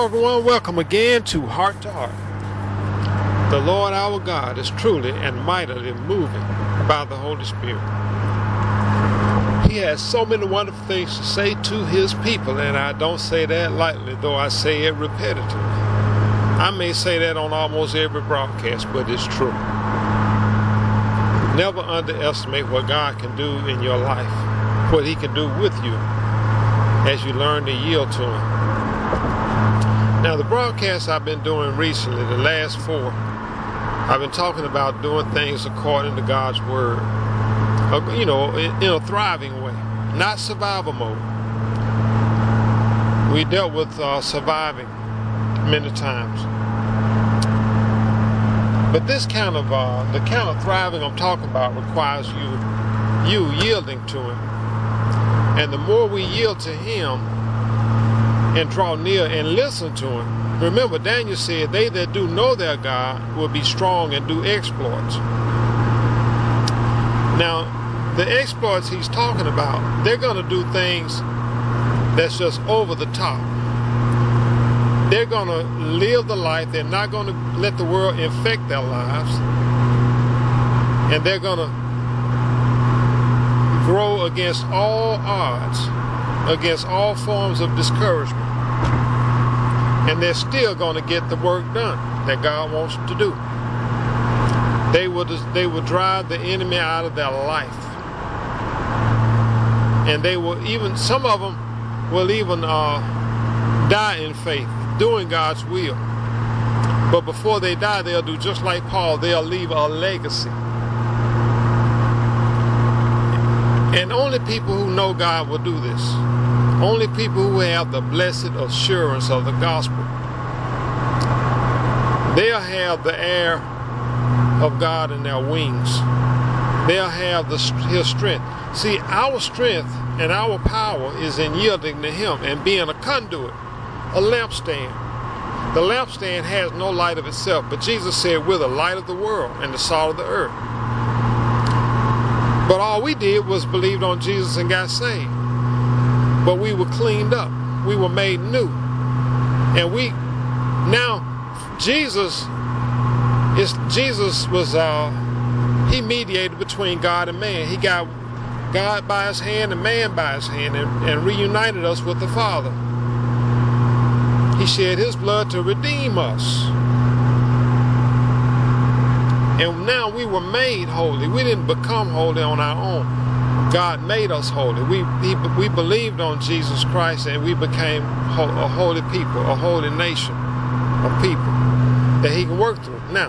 everyone, welcome again to Heart to Heart. The Lord our God is truly and mightily moving by the Holy Spirit. He has so many wonderful things to say to his people, and I don't say that lightly, though I say it repetitively. I may say that on almost every broadcast, but it's true. Never underestimate what God can do in your life, what he can do with you as you learn to yield to him. Now, the broadcasts I've been doing recently, the last 4, I've been talking about doing things according to God's word, in a thriving way, not survival mode. We dealt with surviving many times, but this kind of the kind of thriving I'm talking about requires you yielding to him, and the more we yield to him and draw near and listen to him. Remember, Daniel said, they that do know their God will be strong and do exploits. Now, the exploits he's talking about, they're going to do things that's just over the top. They're going to live the life. They're not going to let the world infect their lives. And they're going to grow against all odds, against all forms of discouragement. And they're still going to get the work done that God wants to do. They will drive the enemy out of their life. And they will even, some of them will even die in faith, doing God's will. But before they die, they'll do just like Paul. They'll leave a legacy. And only people who know God will do this. Only people who have the blessed assurance of the gospel. They'll have the air of God in their wings. They'll have his strength. See, our strength and our power is in yielding to him and being a conduit, a lampstand. The lampstand has no light of itself, but Jesus said, we're the light of the world and the salt of the earth. But all we did was believed on Jesus and got saved. But we were cleaned up. We were made new. And Jesus was, he mediated between God and man. He got God by his hand and man by his hand and reunited us with the Father. He shed his blood to redeem us. And now we were made holy. We didn't become holy on our own. God made us holy. We believed on Jesus Christ and we became a holy people, a holy nation of people that he can work through. Now,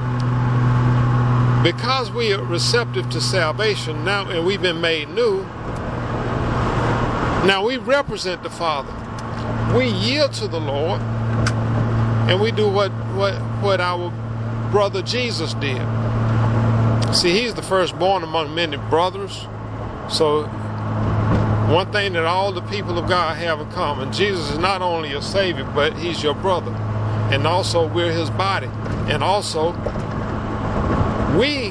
because we are receptive to salvation now and we've been made new, now we represent the Father. We yield to the Lord and we do what our brother Jesus did. See, he's the firstborn among many brothers. So one thing that all the people of God have in common, Jesus is not only your Savior, but he's your brother. And also we're his body. And also we've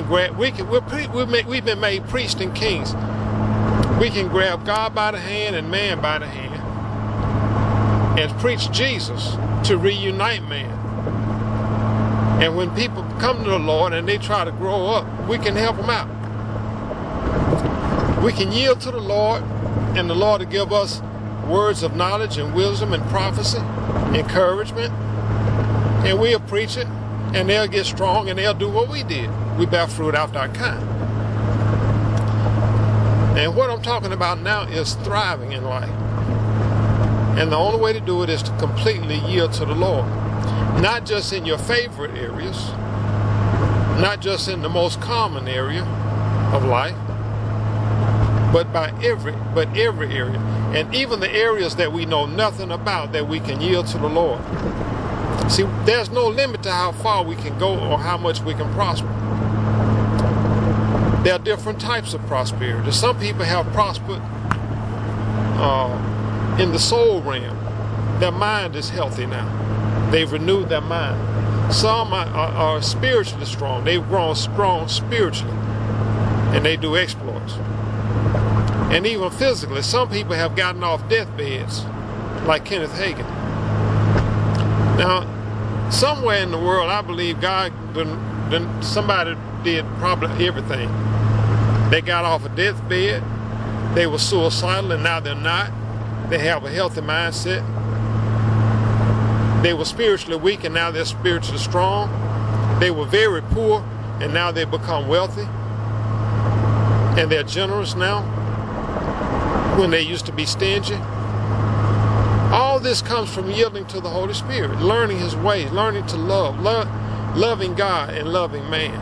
been made priests and kings. We can grab God by the hand and man by the hand and preach Jesus to reunite man. And when people come to the Lord and they try to grow up, we can help them out. We can yield to the Lord, and the Lord will give us words of knowledge and wisdom and prophecy, encouragement, and we'll preach it, and they'll get strong, and they'll do what we did. We bear fruit after our kind. And what I'm talking about now is thriving in life. And the only way to do it is to completely yield to the Lord. Not just in your favorite areas, not just in the most common area of life, but every area, and even the areas that we know nothing about, that we can yield to the Lord. See, there's no limit to how far we can go or how much we can prosper. There are different types of prosperity. Some people have prospered in the soul realm. Their mind is healthy now. They've renewed their mind. Some are spiritually strong. They've grown strong spiritually, and they do exploits. And even physically, some people have gotten off deathbeds, like Kenneth Hagin. Now, somewhere in the world, I believe God, somebody did probably everything. They got off a deathbed. They were suicidal, and now they're not. They have a healthy mindset. They were spiritually weak, and now they're spiritually strong. They were very poor, and now they become wealthy. And they're generous now, when they used to be stingy. All this comes from yielding to the Holy Spirit, learning His ways, learning to loving God and loving man.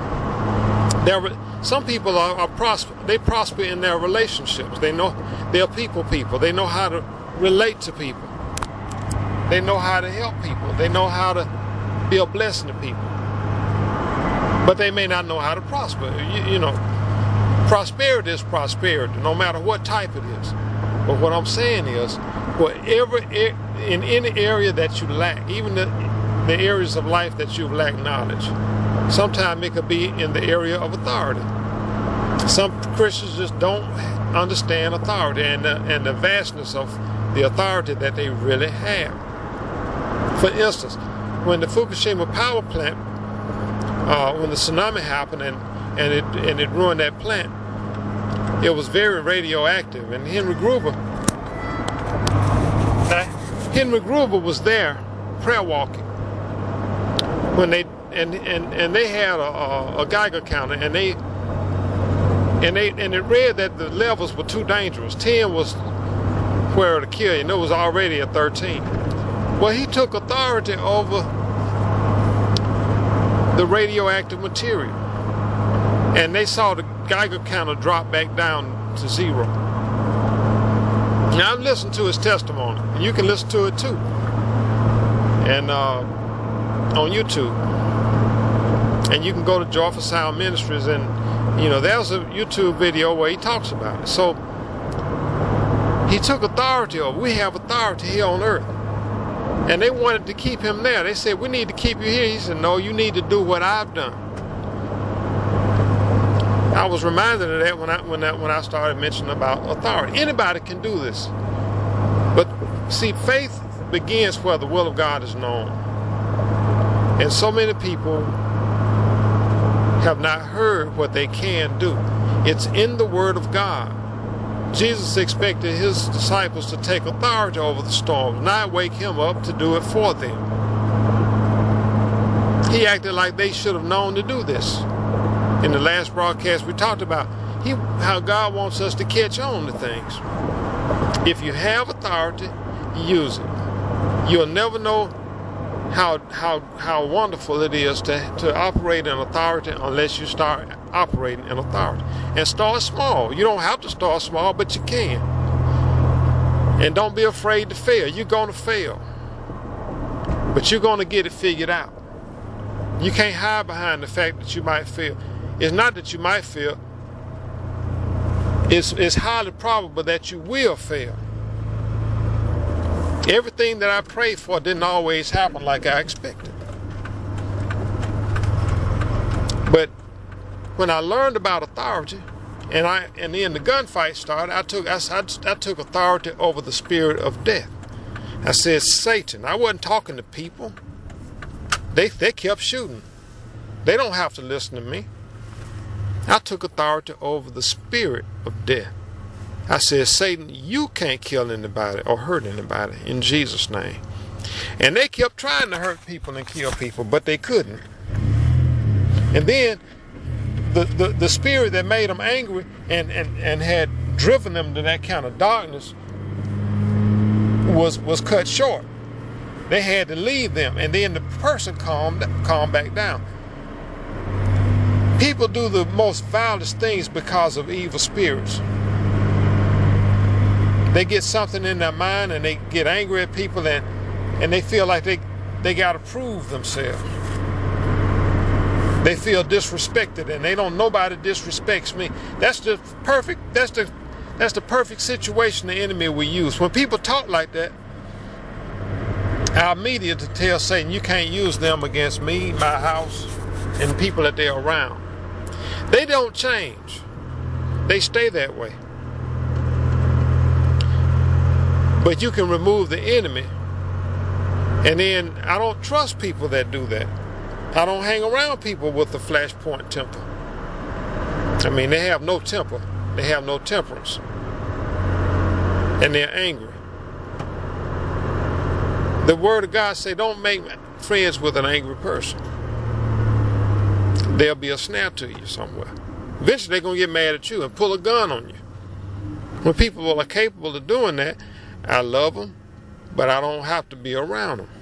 Some people are prosper. They prosper in their relationships. They know they're people. They know how to relate to people. They know how to help people. They know how to be a blessing to people. But they may not know how to prosper. You know, prosperity is prosperity, no matter what type it is. But what I'm saying is, whatever in any area that you lack, even the areas of life that you've lacked knowledge, sometimes it could be in the area of authority. Some Christians just don't understand authority and the vastness of the authority that they really have. For instance, when the Fukushima power plant, when the tsunami happened and it ruined that plant, it was very radioactive. And Henry Gruber was there prayer walking when they had a Geiger counter, and it read that the levels were too dangerous. 10 was where to kill you, and it was already at 13. Well, he took authority over the radioactive material, and they saw the Geiger counter drop back down to 0. Now, I've listened to his testimony, and you can listen to it too, and on YouTube. And you can go to Joyful Sound Ministries, and there's a YouTube video where he talks about it. So he took authority over. We have authority here on earth, and they wanted to keep him there. They said, we need to keep you here. He said, no, you need to do what I've done. I was reminded of that when I started mentioning about authority. Anybody can do this, but see, faith begins where the will of God is known, and so many people have not heard what they can do. It's in the Word of God. Jesus expected His disciples to take authority over the storms, not wake Him up to do it for them. He acted like they should have known to do this. In the last broadcast, we talked about how God wants us to catch on to things. If you have authority, use it. You'll never know how wonderful it is to operate in authority unless you start operating in authority. And start small. You don't have to start small, but you can. And don't be afraid to fail. You're going to fail, but you're going to get it figured out. You can't hide behind the fact that you might fail. It's not that you might fail. It's highly probable that you will fail. Everything that I prayed for didn't always happen like I expected. But when I learned about authority, and then the gunfight started, I took authority over the spirit of death. I said, Satan. I wasn't talking to people. They kept shooting. They don't have to listen to me. I took authority over the spirit of death. I said, Satan, you can't kill anybody or hurt anybody in Jesus' name. And they kept trying to hurt people and kill people, but they couldn't. And then the spirit that made them angry and had driven them to that kind of darkness was cut short. They had to leave them, and then the person calmed back down. People do the most vilest things because of evil spirits. They get something in their mind, and they get angry at people, and they feel like they got to prove themselves. They feel disrespected, and nobody disrespects me. That's the perfect situation the enemy will use. When people talk like that, our media to tell Satan, you can't use them against me, my house, and the people that they're around. They don't change. They stay that way. But you can remove the enemy And then I don't trust people that do that. I don't hang around people with a flashpoint temper. I mean, they have no temper. They have no temperance. And they're angry. The Word of God say, don't make friends with an angry person. There'll be a snare to you somewhere. Eventually they're going to get mad at you and pull a gun on you. When people are capable of doing that, I love them, but I don't have to be around them.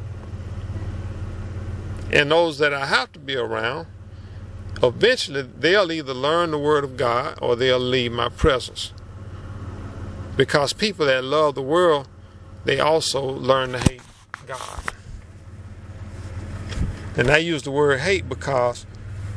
And those that I have to be around, eventually they'll either learn the Word of God or they'll leave my presence. Because people that love the world, they also learn to hate God. And I use the word hate because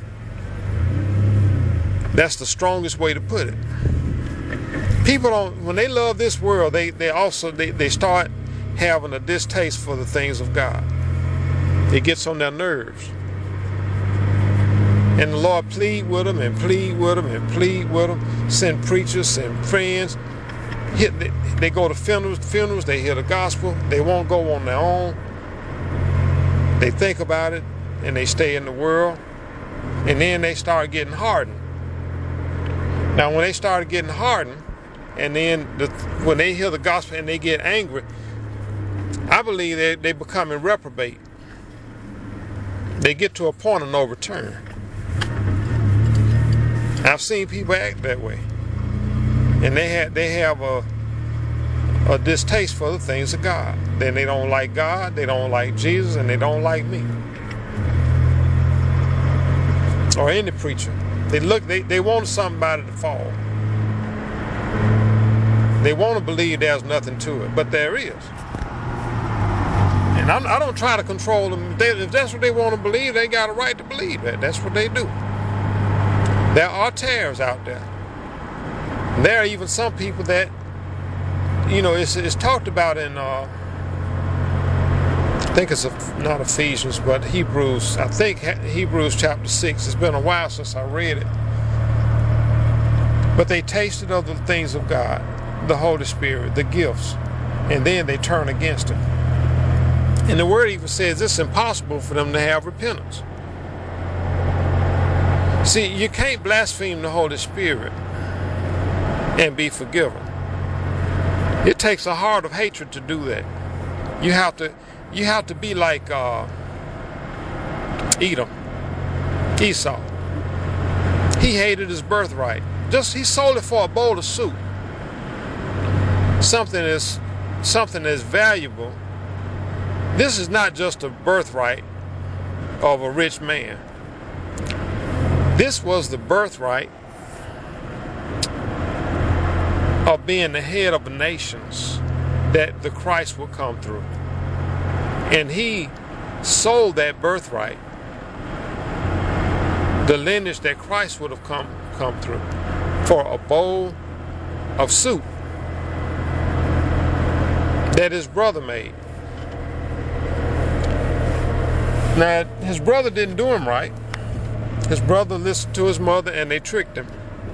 that's the strongest way to put it. People don't, when they love this world, they start having a distaste for the things of God. It gets on their nerves. And the Lord plead with them and plead with them and plead with them. Send preachers, send friends. They go to funerals, they hear the gospel. They won't go on their own. They think about it and they stay in the world. And then they start getting hardened. Now when they started getting hardened, and then when they hear the gospel and they get angry, I believe they become reprobate. They get to a point of no return. I've seen people act that way. And they have a distaste for the things of God. Then they don't like God, they don't like Jesus, and they don't like me. Or any preacher. They want somebody to fall. They want to believe there's nothing to it, but there is. And I don't try to control them. If that's what they want to believe, they got a right to believe that. That's what they do. There are tares out there. And there are even some people that, it's talked about in, I think it's not Ephesians, but Hebrews. I think Hebrews chapter 6. It's been a while since I read it. But they tasted of the things of God, the Holy Spirit, the gifts, and then they turn against Him. And the Word even says it's impossible for them to have repentance. See, you can't blaspheme the Holy Spirit and be forgiven. It takes a heart of hatred to do that. You have to be like Esau. He hated his birthright. He sold it for a bowl of soup. Something that's valuable. This is not just a birthright of a rich man. This was the birthright of being the head of the nations that the Christ would come through. And he sold that birthright, the lineage that Christ would have come through, for a bowl of soup that his brother made. Now, his brother didn't do him right. His brother listened to his mother and they tricked him.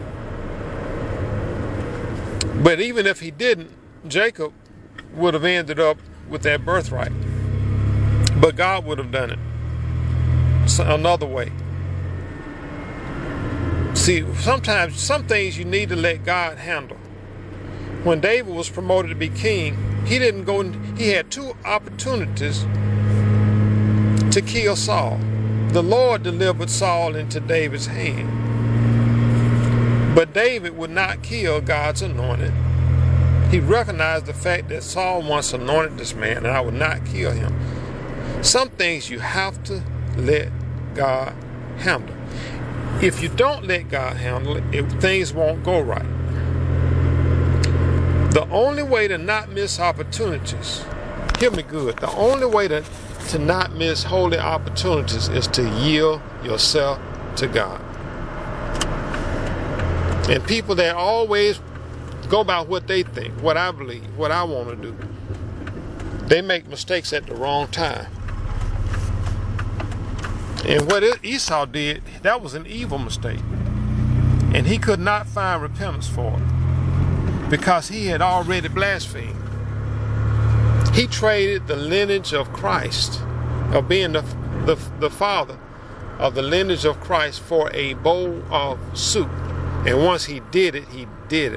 But even if he didn't, Jacob would have ended up with that birthright. But God would have done it another way. See, sometimes some things you need to let God handle. When David was promoted to be king, he had two opportunities to kill Saul. The Lord delivered Saul into David's hand. But David would not kill God's anointed. He recognized the fact that Saul once anointed this man, and I would not kill him. Some things you have to let God handle. If you don't let God handle it, things won't go right. The only way to not miss opportunities, hear me good, the only way to not miss holy opportunities is to yield yourself to God. And people that always go about what they think, what I believe, what I want to do, they make mistakes at the wrong time. And what Esau did, that was an evil mistake. And he could not find repentance for it because he had already blasphemed. He traded the lineage of Christ, of being the father of the lineage of Christ, for a bowl of soup. And once he did it, he did it.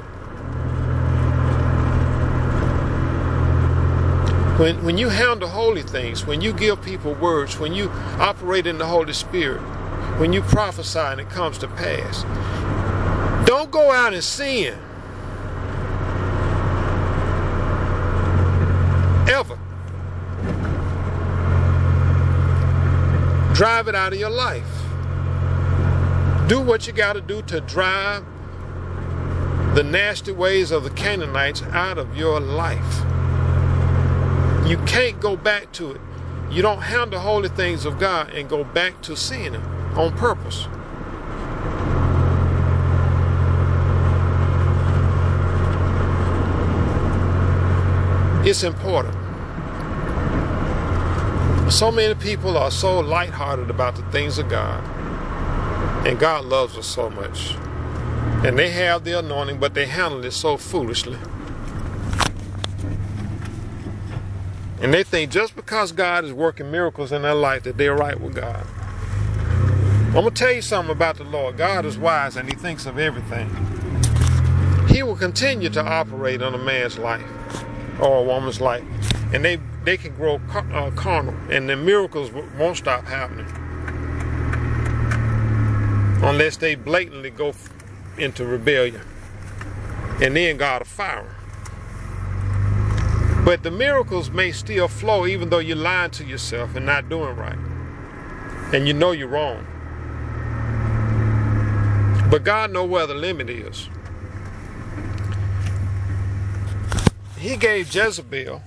When you handle holy things, when you give people words, when you operate in the Holy Spirit, when you prophesy and it comes to pass, don't go out and sin. Ever. Drive it out of your life. Do what you got to do to drive the nasty ways of the Canaanites out of your life. You can't go back to it. You don't handle holy things of God and go back to sinning on purpose. It's important. So many people are so lighthearted about the things of God, and God loves us so much, and they have the anointing, but they handle it so foolishly. And they think just because God is working miracles in their life that they're right with God. I'm going to tell you something about the Lord. God is wise and he thinks of everything. He will continue to operate on a man's life or a woman's life. And they can grow carnal, and the miracles won't stop happening unless they blatantly go into rebellion. And then God will fire them. But the miracles may still flow even though you're lying to yourself and not doing right. And you know you're wrong. But God knows where the limit is. He gave Jezebel,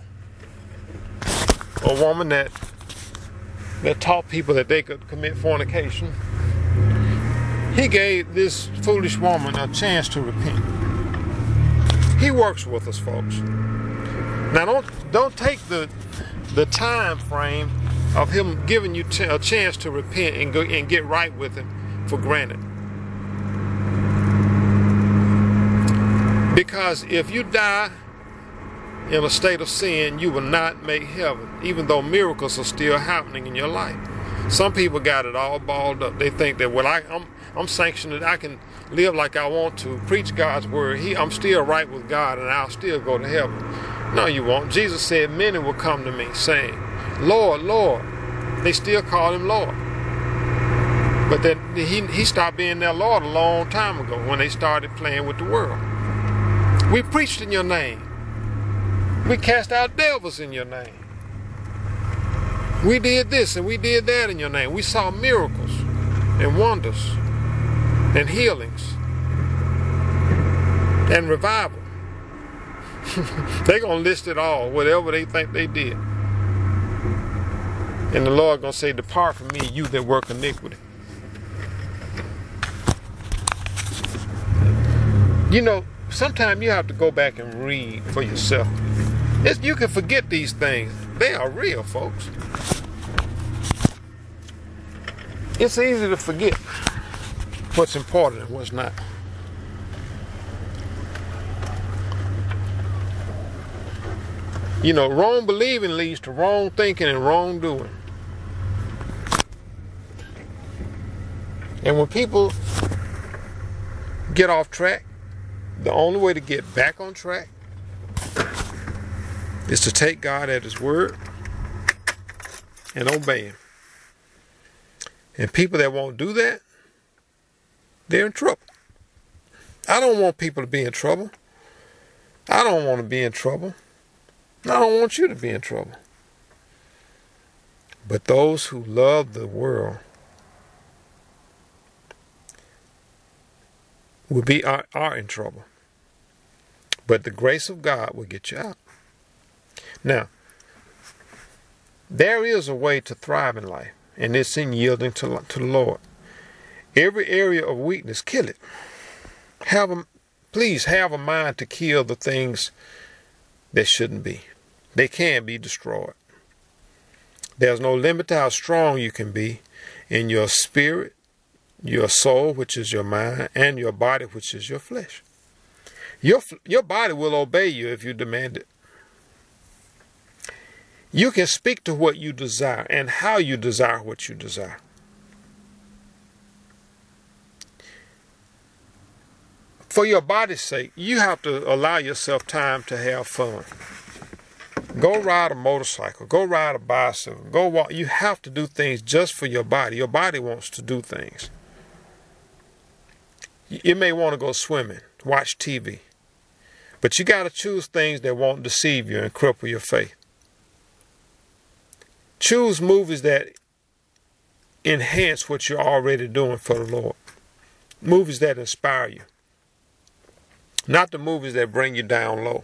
a woman that taught people that they could commit fornication. He gave this foolish woman a chance to repent. He works with us, folks. Now, don't take the time frame of him giving you a chance to repent and get right with him for granted. Because if you die in a state of sin, you will not make heaven, even though miracles are still happening in your life. Some people got it all balled up. They think that, well, I'm sanctioned, I can live like I want to, preach God's word. I'm still right with God, and I'll still go to heaven. No, you won't. Jesus said, many will come to me saying, Lord, Lord. They still call him Lord. But then he stopped being their Lord a long time ago when they started playing with the world. We preached in your name. We cast out devils in your name. We did this and we did that in your name. We saw miracles and wonders and healings and revival. They're going to list it all, whatever they think they did. And the Lord going to say, depart from me, you that work iniquity. You know, sometimes you have to go back and read for yourself. You can forget these things. They are real, folks. It's easy to forget what's important and what's not. You know, wrong believing leads to wrong thinking and wrong doing. And when people get off track, the only way to get back on track is to take God at his word and obey him. And people that won't do that, they're in trouble. I don't want people to be in trouble. I don't want to be in trouble. I don't want you to be in trouble. But those who love the world are in trouble. But the grace of God will get you out. Now, there is a way to thrive in life, and it's in yielding to the Lord. Every area of weakness, kill it. Please have a mind to kill the things that shouldn't be. They can be destroyed. There's no limit to how strong you can be in your spirit, your soul, which is your mind, and your body, which is your flesh. Your body will obey you if you demand it. You can speak to what you desire and how you desire what you desire. For your body's sake, you have to allow yourself time to have fun. Go ride a motorcycle. Go ride a bicycle. Go walk. You have to do things just for your body. Your body wants to do things. You may want to go swimming, watch TV. But you got to choose things that won't deceive you and cripple your faith. Choose movies that enhance what you're already doing for the Lord. Movies that inspire you. Not the movies that bring you down low.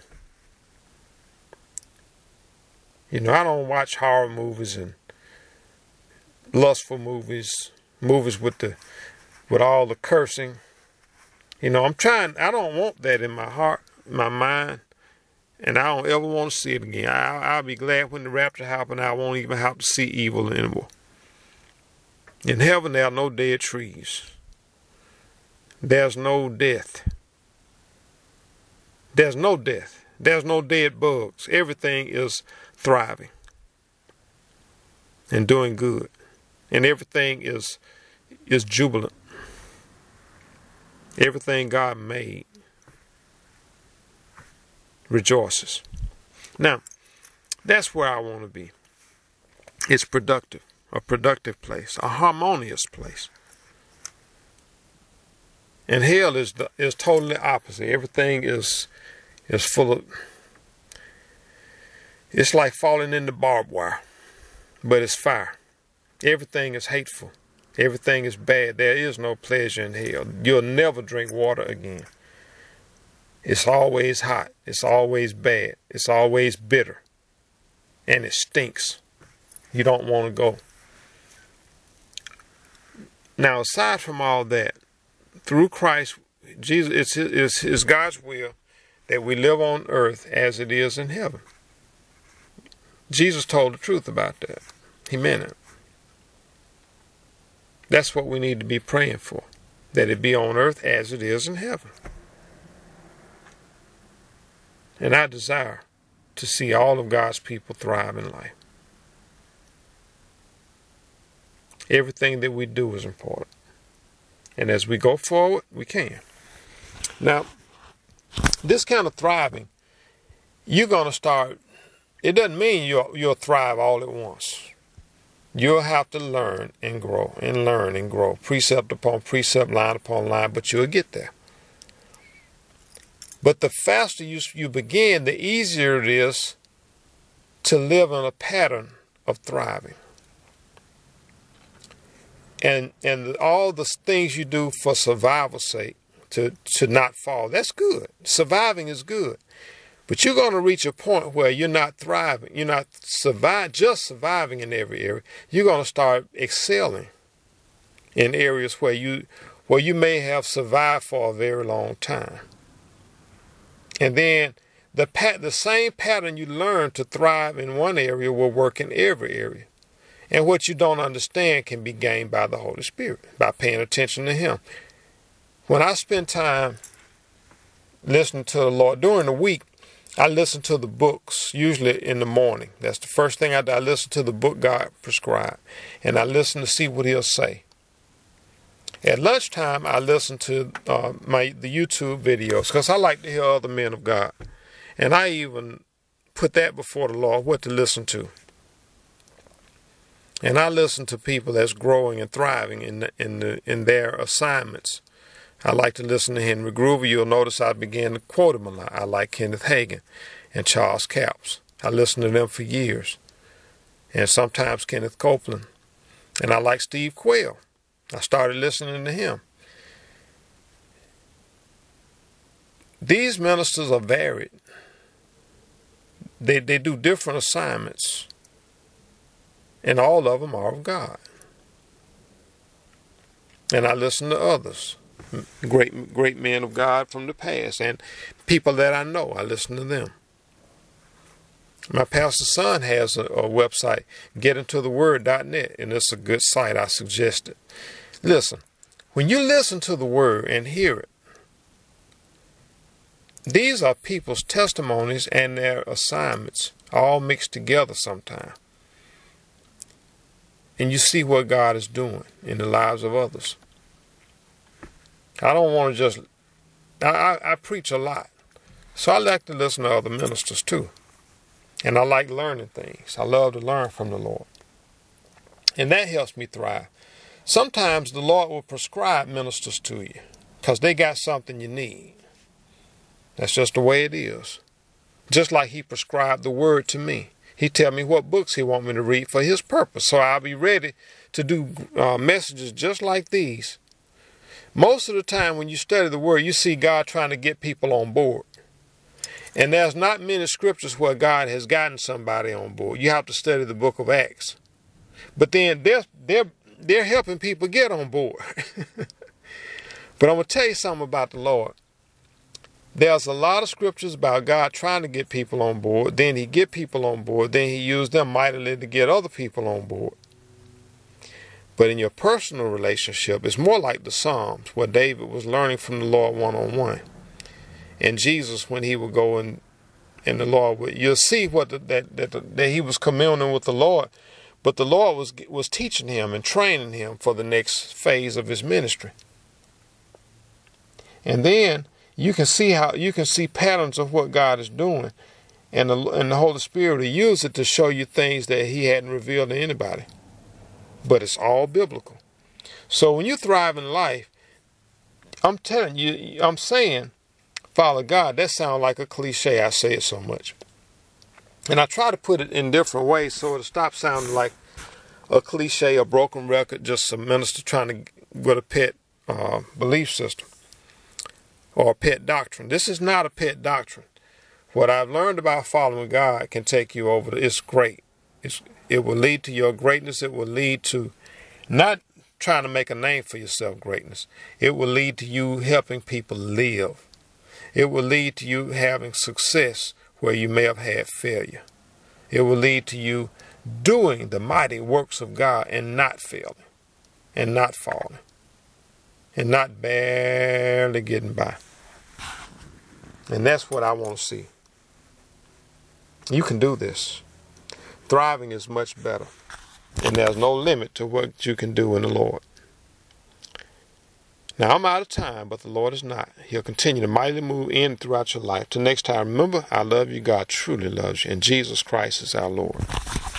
You know, I don't watch horror movies and lustful movies, movies with all the cursing. You know, I don't want that in my heart, my mind, and I don't ever want to see it again. I'll be glad when the rapture happens. I won't even have to see evil anymore. In heaven, there are no dead trees. There's no death. There's no death. There's no dead bugs. Everything is thriving and doing good. And everything is jubilant. Everything God made rejoices. Now, that's where I want to be. It's productive, a productive place, a harmonious place. And hell is totally opposite. Everything is full of, it's like falling into barbed wire, but it's fire. Everything is hateful. Everything is bad. There is no pleasure in hell. You'll never drink water again. It's always hot. It's always bad. It's always bitter. And it stinks. You don't want to go. Now, aside from all that, through Christ, Jesus, it's God's will that we live on earth as it is in heaven. Jesus told the truth about that. He meant it. That's what we need to be praying for, that it be on earth as it is in heaven. And I desire to see all of God's people thrive in life. Everything that we do is important. And as we go forward, we can. Now, this kind of thriving, you're going to start, it doesn't mean you'll thrive all at once. You'll have to learn and grow and learn and grow, precept upon precept, line upon line, but you'll get there. But the faster you begin, the easier it is to live in a pattern of thriving. And all the things you do for survival's sake, to not fall, that's good. Surviving is good. But you're going to reach a point where you're not thriving. You're not just surviving in every area. You're going to start excelling in areas where you may have survived for a very long time. And then the same pattern you learn to thrive in one area will work in every area. And what you don't understand can be gained by the Holy Spirit, by paying attention to Him. When I spend time listening to the Lord during the week, I listen to the books, usually in the morning. That's the first thing I do. I listen to the book God prescribed. And I listen to see what He'll say. At lunchtime, I listen to the YouTube videos because I like to hear other men of God. And I even put that before the Lord, what to listen to. And I listen to people that's growing and thriving in their assignments. I like to listen to Henry Groover. You'll notice I began to quote him a lot. I like Kenneth Hagin and Charles Capps. I listened to them for years. And sometimes Kenneth Copeland. And I like Steve Quayle. I started listening to him. These ministers are varied. They do different assignments. And all of them are of God. And I listen to others. Great men of God from the past. And people that I know, I listen to them. My pastor's son has a website, getintotheword.net, and it's a good site. I suggest it. Listen, when you listen to the word and hear it, These are people's testimonies and their assignments all mixed together sometime. And you see what God is doing in the lives of others. I don't want to just... I preach a lot. So I like to listen to other ministers too. And I like learning things. I love to learn from the Lord. And that helps me thrive. Sometimes the Lord will prescribe ministers to you because they got something you need. That's just the way it is. Just like he prescribed the word to me. He tell me what books he want me to read for his purpose. So I'll be ready to do messages just like these. Most of the time when you study the word, you see God trying to get people on board. And there's not many scriptures where God has gotten somebody on board. You have to study the book of Acts. But then they're helping people get on board. But I'm going to tell you something about the Lord. There's a lot of scriptures about God trying to get people on board. Then he get people on board. Then he used them mightily to get other people on board. But in your personal relationship, it's more like the Psalms, where David was learning from the Lord one-on-one. And Jesus, when he would go and the Lord would, you'll see what that he was communing with the Lord. But the Lord was teaching him and training him for the next phase of his ministry. And then you can see patterns of what God is doing, and the Holy Spirit will use it to show you things that he hadn't revealed to anybody. But it's all biblical. So when you thrive in life, I'm telling you, I'm saying, follow God. That sounds like a cliche. I say it so much. And I try to put it in different ways so it'll stop sounding like a cliche, a broken record, just a minister trying to with a pet belief system or a pet doctrine. This is not a pet doctrine. What I've learned about following God can take you over. It's great. It will lead to your greatness. It will lead to not trying to make a name for yourself greatness. It will lead to you helping people live. It will lead to you having success where you may have had failure. It will lead to you doing the mighty works of God and not failing and not falling and not barely getting by. And that's what I want to see. You can do this. Thriving is much better. And there's no limit to what you can do in the Lord. Now, I'm out of time, but the Lord is not. He'll continue to mightily move in and throughout your life. Till next time, remember, I love you. God truly loves you. And Jesus Christ is our Lord.